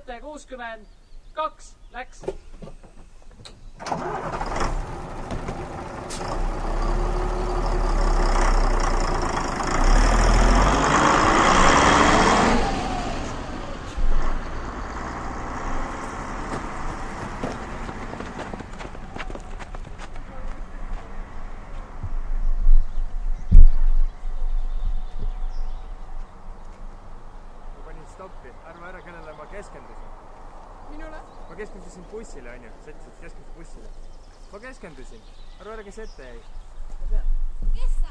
sete 62 läks. Stoppi, arva ära, kellele ma keskendusin. Minule? Ma keskendusin bussile, onju. Sa ütlesid, et keskendusid bussile. Ma keskendusin. Arva ära, kes ette jäi. Ma tean. Kes sa?